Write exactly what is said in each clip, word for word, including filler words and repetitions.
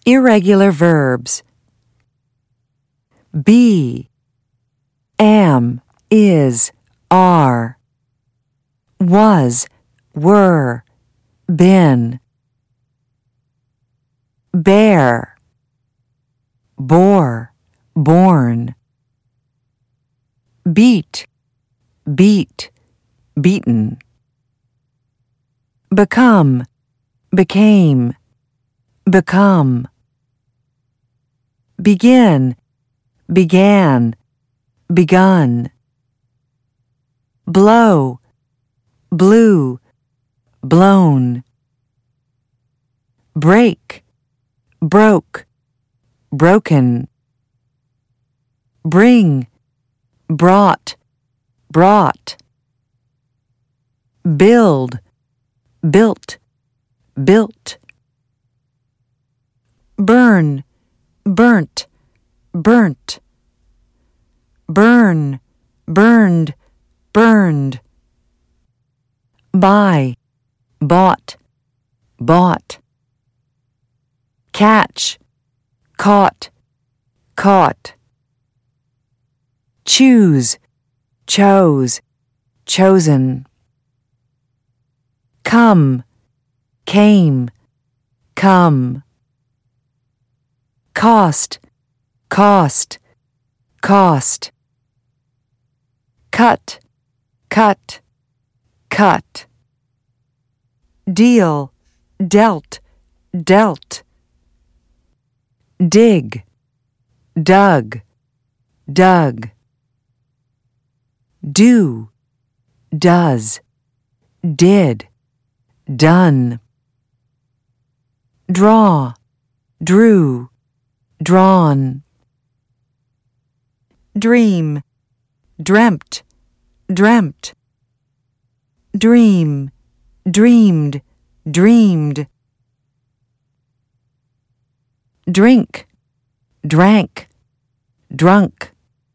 Irregular verbs. Be, am, is, are. Was, were, been. Bear, bore, born. Beat, beat, beaten. Become, became, become. Begin, began, begun. Blow, blew, blown. Break, broke, broken. Bring, brought, brought. Build, built, built. Burn, burnt, burnt. Burn, burned, burned. Buy, bought, bought. Catch, caught, caught. Choose, chose, chosen. Come, came, come. Cost, cost, cost. Cut, cut, cut. Deal, dealt, dealt. Dig, dug, dug. Do, does, did, done. Draw, drew, drawn. Dream, dreamt, dreamt. Dream, dreamed, dreamed. Drink, drank, drunk.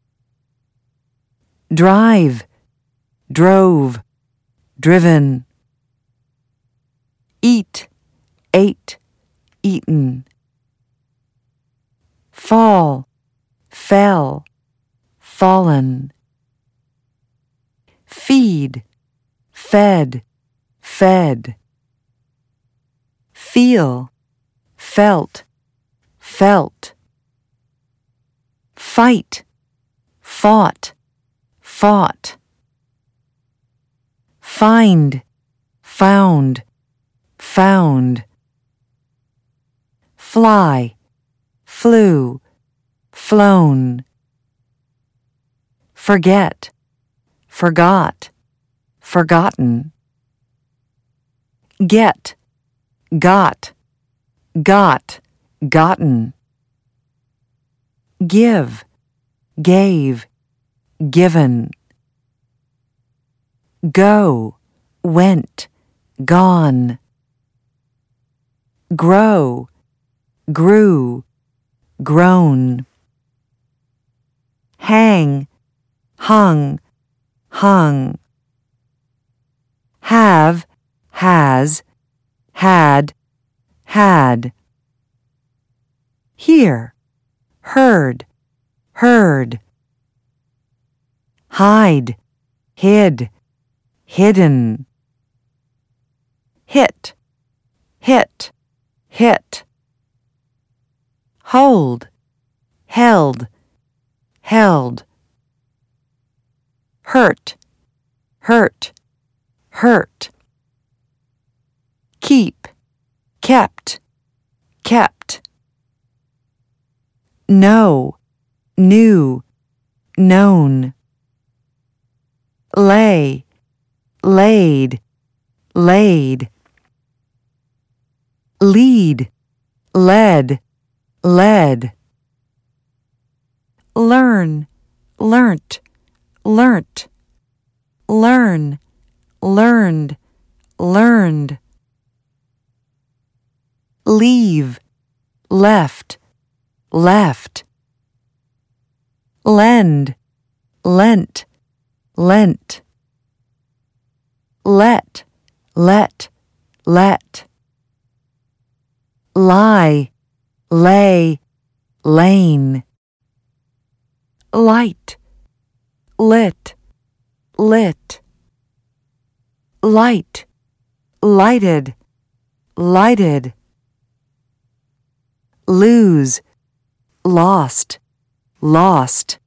Drive, drove, driven. Eat, ate, eaten. Fall, fell, fallen. Feed, fed, fed. Feel, felt, felt. Fight, fought, fought. Find, found, found. Fly, flew, flown. Forget, forgot, forgotten. Get, got, got, gotten. Give, gave, given. Go, went, gone. Grow, grew, grown. Hang, hung, hung. Have, has, had, had. Hear, heard, heard. Hide, hid, hidden. Hit, hit, hit. Hold, held, held. Hurt, hurt, hurt. Keep, kept, kept. Know, knew, known. Lay, laid, laid. Lead, led, led. Learn, learnt, learnt. Learn, learned, learned. Leave, left, left. Lend, lent, lent. Let, let, let. Lie, lay, lane. Light, lit, lit. Light, lighted, lighted. Lose, lost, lost.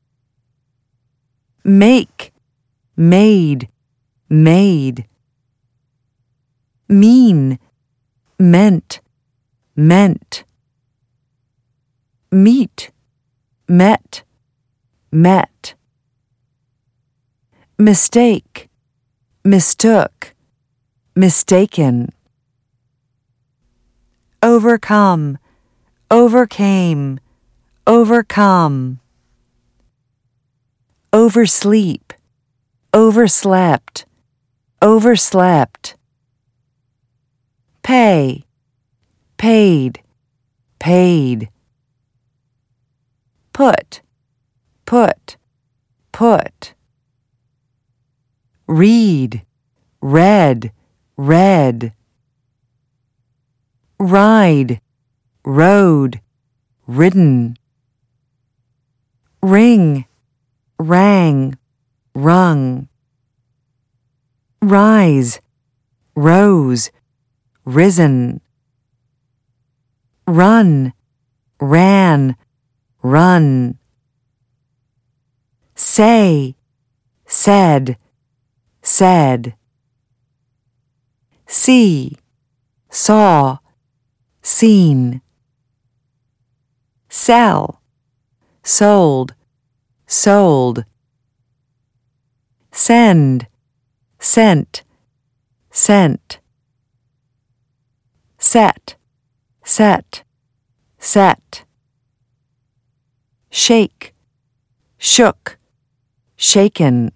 Make, made, made. Mean, meant, meant. Meet, met, met. Mistake, mistook, mistaken. Overcome, overcame, overcome. Oversleep, overslept, overslept. Pay, paid, paid. Put, put, put. Read, read, read. Ride, rode, ridden. Ring, rang, rung. Rise, rose, risen. Run, ran, run. Say, said, said. See, saw, seen. Sell, sold, sold. Send, sent, sent. Set, set, set. Shake, shook, shaken.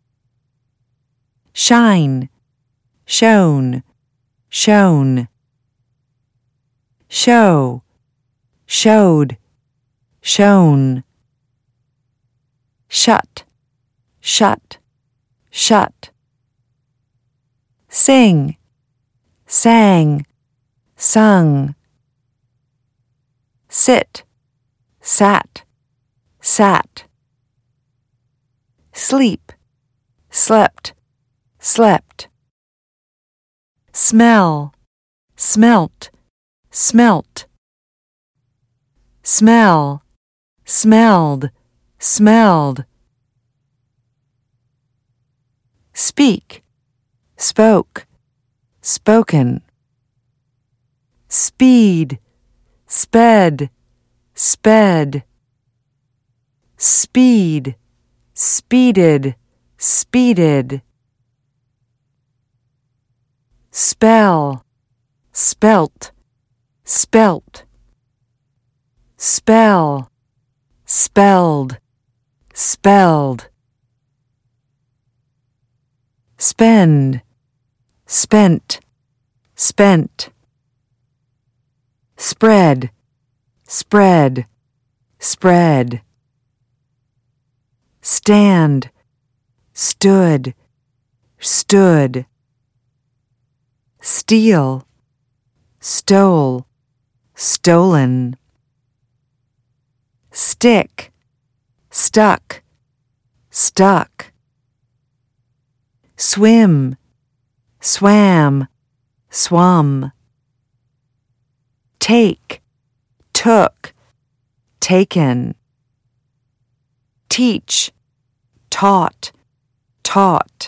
Shine, shone, shone. Show, showed, shown. Shut, shut, shut. Sing, sang, sung. Sit, sat, sat. Sleep, slept, slept. Smell, smelt, smelt. Smell, smelled, smelled. Speak, spoke, spoken. Speed, sped, sped. Speed, speeded, speeded. Spell, spelt, spelt. Spell, spelled, spelled. Spend, spent, spent. Spread, spread, spread. Stand, stood, stood. Steal, stole, stolen. Stick, stuck, stuck. Swim, swam, swum. Take, took, taken. Teach, taught, taught.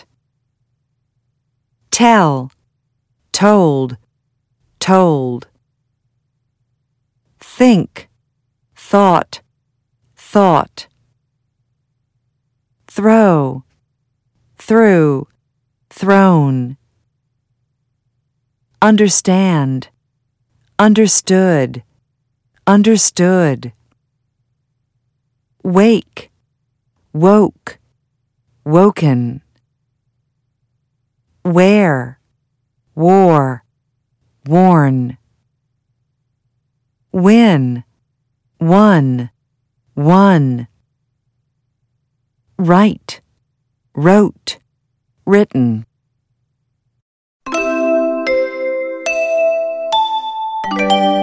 Tell, told, told. Think, thought, thought. Throw, threw, thrown. Understand, understood, understood. Wake, woke, woken. Wear, wore, worn. Win, won, won. Write, wrote, written. Thank you.